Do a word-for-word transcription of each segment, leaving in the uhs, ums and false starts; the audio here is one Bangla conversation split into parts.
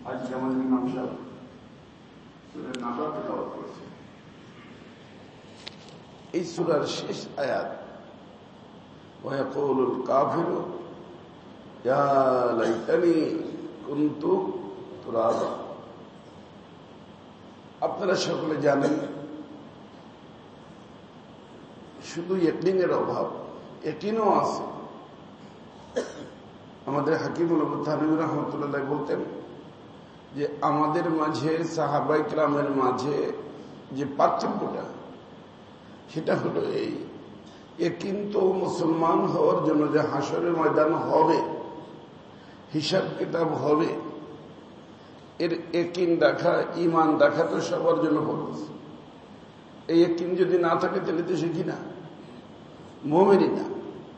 আজকে আমাদের ইমাম সাহেব সূরা নাবা তেলাওয়াত করেছে। এই সূরার শেষ আয়াত ওয়ায়াকুলুল কাফিরু ইয়া লাইতানি কুনতু তুরাবা। আপনারা সকলে জানেন শুধু ইয়াকিনের অভাব, ইয়াকিনও আছে। আমাদের হাকিমুল থানভী রাহমাতুল্লাহ বলতেন যে আমাদের মাঝে সাহাবায়ে কেরামের মাঝে যে পার্থক্যটা সেটা হলো এই, ইয়াকিন তো মুসলমান হওয়ার জন্য যে হাসরের ময়দান হবে, হিসাব কিতাব হবে, এর ইয়াকিন রাখা, ঈমান রাখা তো সবার জন্য ফরজ। এই ইয়াকিন যদি না থাকে তাহলে তো সে কি না, মুমিনই না।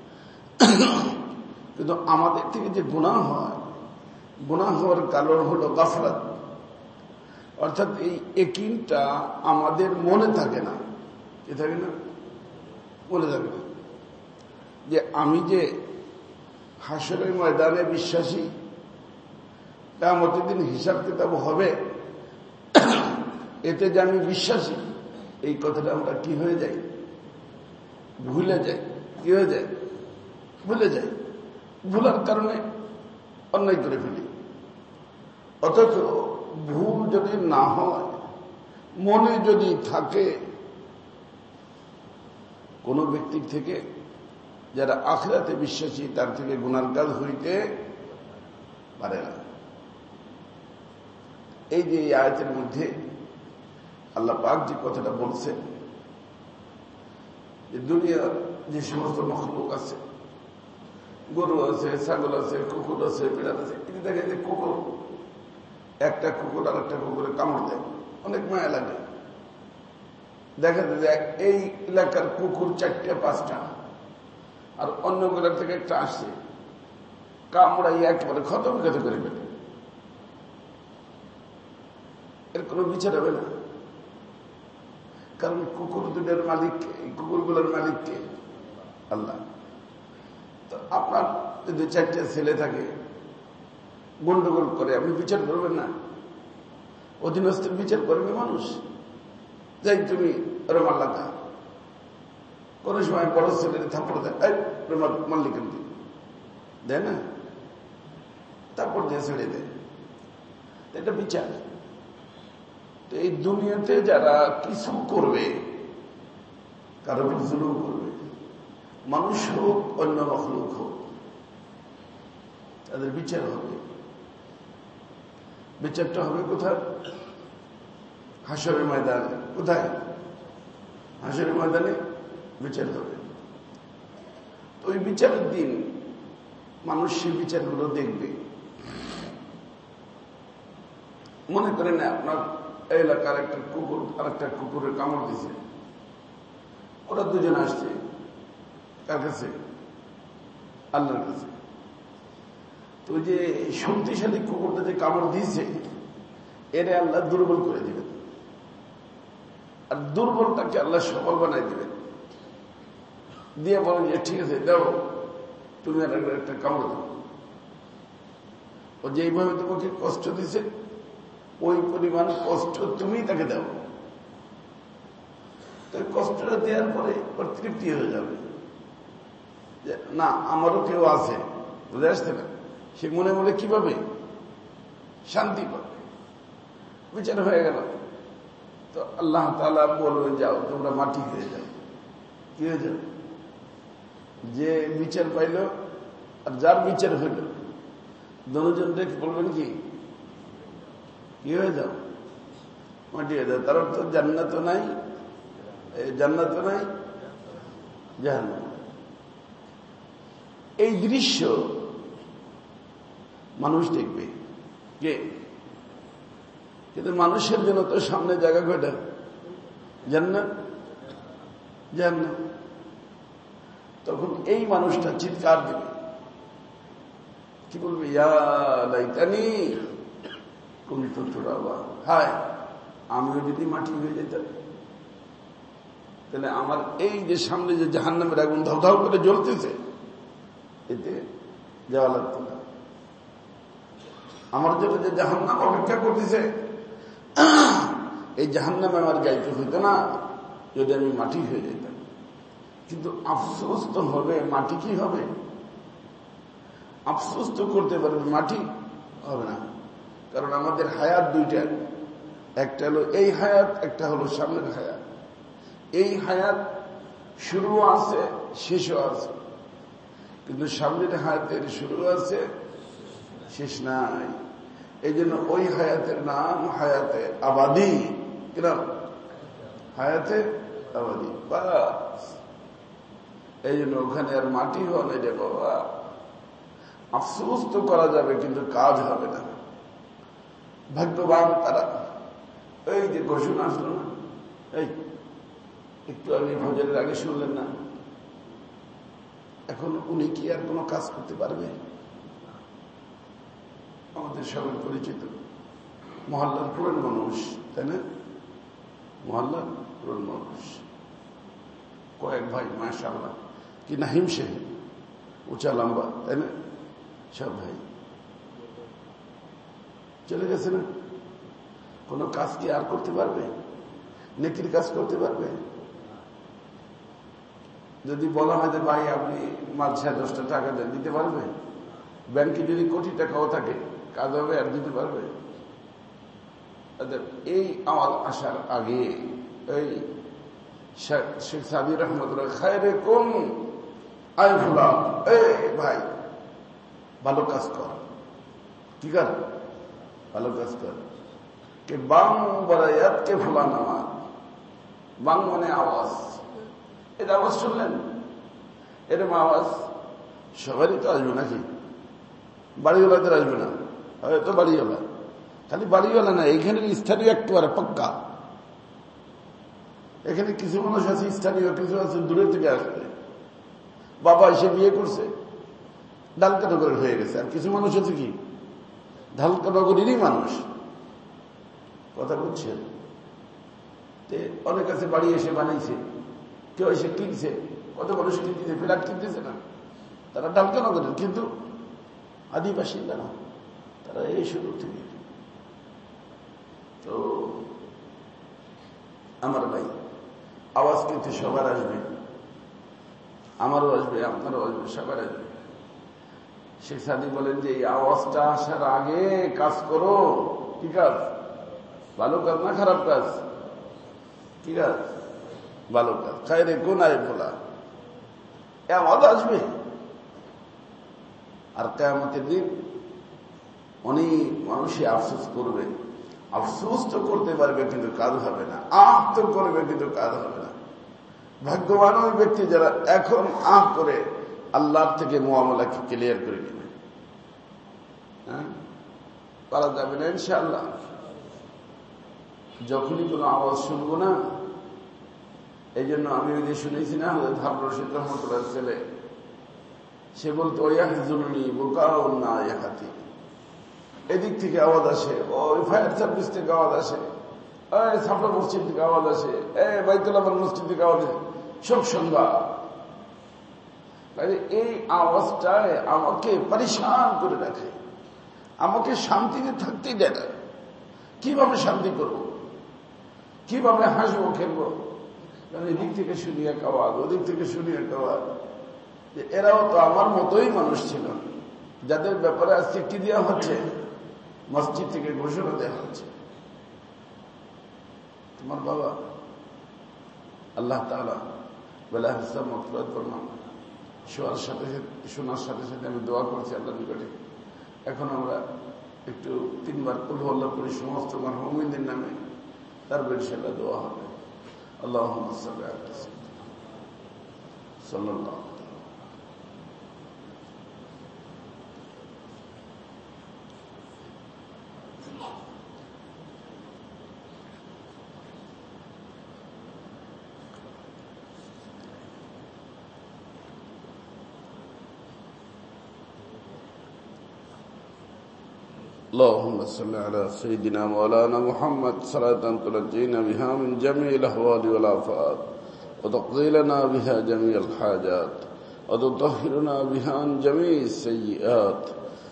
কিন্তু আমাদের থেকে যে গুনাহ হয়, গুনাহ হওয়ার কারণ হলো গাফলাত, অর্থাৎ এই ইয়াকিনটা আমাদের মনে থাকে না। কি থাকে না? মনে থাকে না যে আমি যে হাসরের ময়দানে বিশ্বাসী, কিয়ামতের দিন হিসাব কিতাব হবে, এতে যে আমি বিশ্বাসী, এই কথাটা আমরা কি হয়ে যাই, ভুলে যাই। কি হয়ে যায়? ভুলে যাই। ভুলার কারণে অন্যায় করে ফেলি। অথচ ভুল যদি না হয়, মনে যদি থাকে, কোন ব্যক্তির থেকে যারা আখিরাতে বিশ্বাসী তার থেকে গুনার কাজ হইতে পারে না। এই যে এই আয়াতের মধ্যে আল্লাহ পাক যে কথাটা বলছেন যে দুনিয়ার যে সমস্ত মখলুক আছে, গরু আছে, ছাগল আছে, কুকুর আছে, বিড়াল আছে, এটি দেখে যে কুকুর, একটা কুকুর আর একটা কুকুরে কামড় দেয়, অনেক মায়া লাগে। দেখা যায় এই এলাকার কুকুর চারটে পাঁচটা, আর অন্য গোলার থেকে একটা আসছে, কামড়াই একেবারে খতম খেতে করে ফেলে। এর কোনো বিচার হবে না, কারণ কুকুর দুটার মালিককে, এই কুকুরগুলোর মালিককে আল্লাহ। তো আপনার যদি চারটে ছেলে থাকে, গন্ডগোল করে, আপনি বিচার করবেন না? অধীনস্থের বিচার করবে মানুষ? যাই তুমি রোমাল লাগা, কোন সময় বড় ছেলের থাপ্পড় দেয়, রোমাল মাল্লিকের দিন দেয় না, তারপর দিয়ে ছেড়ে দেয়। এটা বিচার। তো এই দুনিয়াতে যারা কিছু করবে, কারো জুলুম করবে, মানুষ হোক অন্য মখলুক হোক, তাদের বিচার হবে। বিচারটা হবে কোথায়? হাসরের ময়দানে। কোথায়? হাসরের ময়দানে বিচার হবে। তো ওই বিচারের দিন মানুষ সেই বিচারগুলো দেখবে। মনে করেন আপনার এলাকার একটা কুকুর আর একটা কুকুরের কামড় দিছে, ওরা দুজন আসছে কার কাছে? আল্লাহর কাছে। তো যে শক্তিশালী কুকুরটা যে কামড় দিয়েছে, এরে আল্লাহ দুর্বল করে দিবেন, আর দুর্বলটাকে আল্লাহ সবল বানাই দিবেন। দিয়ে বলেন যে ঠিক আছে, দাও তুমি আর একটা কামড় দাও। ও যেইভাবে তোমাকে কষ্ট দিছে, ওই পরিমাণ কষ্ট তুমি তাকে দাও। তো কষ্টটা দেওয়ার পরে ওর তৃপ্তি হয়ে যাবে যে না, আমারও কেউ আছে, বুঝে আসতে না? সে মনে মনে কি পাবে? শান্তি পাবে। বিচার হয়ে গেল। তো আল্লাহ তাআলা বলবেন যাও তোমরা মাটি হয়ে যাও। কি হয়ে যাও? যে বিচার পাইল আর যার বিচার হইল, দুজন দেখে বলবেন কি কি হয়ে যাও? মাটি হয়ে যাও। তার অর্থ জান্নাতও নাই, জান্নাতও নাই, জাহান্নাম। এই দৃশ্য মানুষ দেখবে কে? কিন্তু মানুষের জন্য তো সামনে জায়গা কয়টা? জান্নাত, জাহান্নাম। তখন এই মানুষটা চিৎকার দেবে, কি বলবে? ইয়া লাইতানি কুনতু তুরাবা, হায় আমিও যদি মাটি হয়ে যেতাম, তাহলে আমার এই যে সামনে যে জাহান্নামের আগুন ধাউ ধাউ করে জ্বলতেছে, এতে যাওয়া লাগতো না। আমার জন্য যে জাহান্নাম অপেক্ষা করতেছে, এই জাহান্নামে আমার যাইতে হইতো না যদি আমি মাটি হয়ে যেতাম। কিন্তু আফসোস তো হবে, মাটি কি হবে? আফসোস তো করতে পারবে, মাটি হবে না। কারণ আমাদের হায়াত দুইটা, একটা হলো এই হায়াত, একটা হলো সামনের হায়াত। এই হায়াত শুরু আছে, শেষও আছে, কিন্তু সামনের হায়াতের শুরু আছে, শেষ নাই। এই জন্য ওই হায়াতের নাম হায়াতে আবাদি। কিনা হায়াতে আবাদি। বাস এই জন্য ওখানে আর মাটি হওয়া নেই রে বাবা। আফসোস তো করা যাবে কিন্তু কাজ হবে না। ভাগ্যবান তারা। এই যে ঘোষণা আসলো না, এই একটু আগে ফজরের আগে শুনলেন না, এখন উনি কি আর কোনো কাজ করতে পারবে? আমাদের সবাই পরিচিত মহল্লার পুরন মানুষ, তাই না? মহল্লার পুরন মানুষ, কয়েক ভাই, মাশাআল্লাহ, কি না হিমসে উঁচা লম্বা, তাই না? সব ভাই চলে গেছে না। কোনো কাজ কি আর করতে পারবে? নেকির কাজ করতে পারবে? যদি বলা হয় যে ভাই আপনি মাল ছয় দশটা টাকা দেন, দিতে পারবে? ব্যাংকে যদি কোটি টাকাও থাকে, কাজ হবে আর দিতে পারবে? এই আমার আসার আগে এই শেখ সাদি রহমতুল্লাহ খায়রে কোন আয় ফুলা, এই ভাই ভালো কাজ কর, ঠিক আছে, ভালো কাজ কর। কে বাং বরায়াত কে ফুলা নামাজ, বাং মানে আওয়াজ। এটা আওয়াজ শুনলেন? এরকম আওয়াজ সবারই তো আসবে নাকি? বাড়িওয়ালাদের আসবে না? হয়তো বাড়িওয়ালা, খালি বাড়িওয়ালা না, এখানে স্থানীয় একেবারে পাক্কা। এখানে কিছু মানুষ আছে স্থানীয়, কিছু আছে দূরের থেকে আসবে। বাবা এসে বিয়ে করছে, ঢালকানগরের হয়ে গেছে। আর কিছু মানুষ আছে কি ঢালকানগরেরই মানুষ। কথা বলছেন? অনেক আছে বাড়ি এসে বানাইছে, কেউ এসে কিনছে, কত মানুষ কিনতেছে, ফ্ল্যাট কিনতেছে না, তারা ঢালকানগরের, কিন্তু আদিবাসীরা না, তারা এই শুরু থেকে। তো আমার ভাই, আওয়াজ কিন্তু সবার আসবে, আমারও আসবে, আপনারও আসবে, সবার আসবে। শেখ সাদি বলেন যে এই আওয়াজটা আসার আগে কাজ করো। কি কাজ? ভালো কাজ না খারাপ কাজ? কি কাজ? ভালো কাজ। খায়রে কোন আয় বলা, এ আওয়াজ আসবে। আর কিয়ামতের দিন অনেক মানুষই আফসোস করবে। আফসোস তো করতে পারবে কিন্তু কাজ হবে না, আহ তো করবে কিন্তু কাজ হবে না। ভাগ্যবান ওই ব্যক্তি যারা এখন আহ করে আল্লাহর থেকে মুআমালাকে ক্লিয়ার করে নেবে। হ্যাঁ, পারা যাবে না ইনশাআল্লাহ। যখনই কোনো আওয়াজ শুনবো না, এই জন্য আমি ওই যে শুনেছি না, হারুন রশিদ রহমতুল্লাহ ছেলে, সে বলতো ইয়াহজুরনি বুকাউন নায়াহাতি, এদিক থেকে আওয়াজ আসে, ওই ফায়ার সার্ভিস থেকে আওয়াজ আসে, এই ছাপড়া মসজিদ থেকে আওয়াজ আসে, এই বাইতুল আমান মসজিদ থেকে আওয়াজ আসে, সব সংবাদ। এই আওয়াজটায় আমাকে পরিশান করে রাখে, আমাকে শান্তিতে থাকতেই দেয় না। কিভাবে শান্তি করব, কিভাবে হাসবো খেলবো? কারণ এদিক থেকে শুনি এক আওয়াজ, ওদিক থেকে শুনি এক আওয়াজ। এরাও তো আমার মতোই মানুষ ছিল, যাদের ব্যাপারে আজকে কি দেওয়া হচ্ছে, মসজিদ থেকে ঘোষণা দেওয়া হচ্ছে, তোমার বাবা আল্লাহ তাআলা বেলা হিসাব মতবাদ করলাম, শোনার সাথে শোনার সাথে সাথে আমি দোয়া করছি আল্লাহর নিকটে। এখন আমরা একটু তিনবার কুল আল্লাহ করি সমস্ত মুমিনদের নামে, তারপর ইনশাআল্লাহ দোয়া হবে। আল্লাহুম্মা সাল্লি আলা সাল্লাল্লাহু اللهم صل على سيدنا مولانا محمد صلاة تنجينا بها من جميع الأهوال والآفات وتقضي لنا بها جميع الحاجات وتطهرنا بها عن جميع السيئات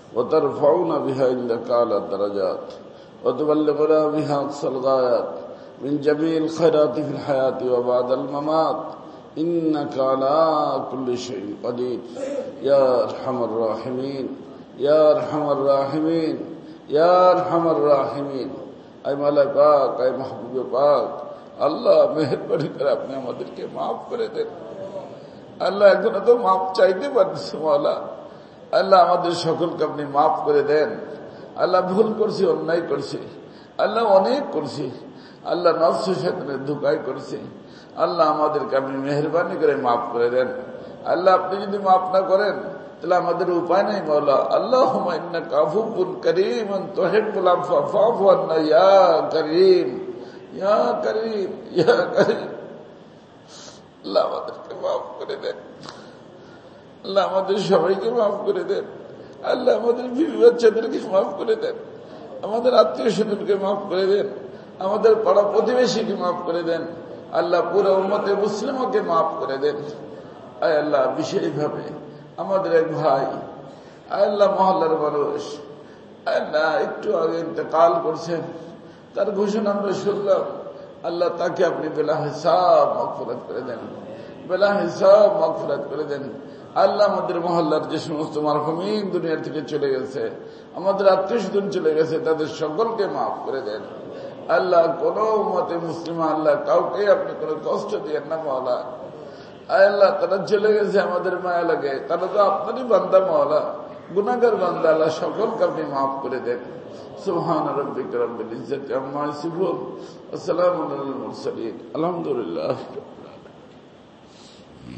وترفعنا بها عندك أعلى الدرجات وتبلغنا بها أقصى الغايات من جميع الخيرات في الحياة وبعد الممات إنك على كل شيء قدير يا أرحم الراحمين يا أرحم الراحمين يا أرحم الراحمين أي مولا পাক أي محبوب পাক আল্লাহ মেহেরবানি করে আপনি আমাদেরকে মাফ করে দেন আল্লাহ এখনো তো মাফ চাইতে পারছি মাওলা আল্লাহ আমাদের সকলকে আপনি মাফ করে দেন আল্লাহ ভুল করছি অন্যায় করছি আল্লাহ অনেক করছি আল্লাহ নফস শয়তানের ধোঁকায় করছি আল্লাহ আমাদেরকে আপনি মেহেরবানি করে মাফ করে দেন আল্লাহ আপনি যদি মাফ না করেন তাহলে আমাদের উপায় নেই মাওলা আল্লাহুম্মা ইন্নাকা আফুউন কারীমুন তুহিব্বুল আফওয়া ফা'ফু আন্না ইয়া কারীম ইয়া কারীম ইয়া কারীম আল্লাহ আমাদেরকে মাফ করে দেন আল্লাহ আমাদের সবাইকে মাফ করে দেন আল্লাহ আমাদের বিবি বাচ্চাদেরকে মাফ করে দেন আমাদের আত্মীয় স্বজনকে মাফ করে দেন আমাদের পাড়া প্রতিবেশীকে মাফ করে দেন আল্লাহ পুরো উম্মতে মুসলিমকে মাফ করে দেন আয় আল্লাহ বিশেষভাবে আমাদের এক ভাই আয় আল্লাহ মহল্লার মানুষ আল্লাহ একটু আগে ইন্তেকাল করছেন তার ঘোষণা আমরা শুনলাম আল্লাহ তাকে আপনি বেলা হিসাব মাগফিরাত করে দেন বেলা হিসাব মাগফিরাত করে দেন আল্লাহ আমাদের মহল্লার যে সমস্ত মারহুমিন দুনিয়া থেকে চলে গেছে আমাদের আত্মীয় স্বজন চলে গেছে তাদের সকলকে মাফ করে দেন আল্লাহ কোন উম্মতে মুসলিমা আল্লাহ কাউকে আপনি কোনো কষ্ট দিয়েন না মাওলা আল্লাহ তারা চলে গেছে আমাদের মায়া লাগে তারা তো আপনারই বান্দা মাওলা গুনাহগার বান্দা আল্লাহ সকলকে আপনি মাফ করে দেন সুবহান রাব্বিকা রাব্বিল ইজ্জাতি আম্মা ইয়াসিফুন ওয়া সালামুন আলাল মুরসালিন আলহামদুলিল্লাহ।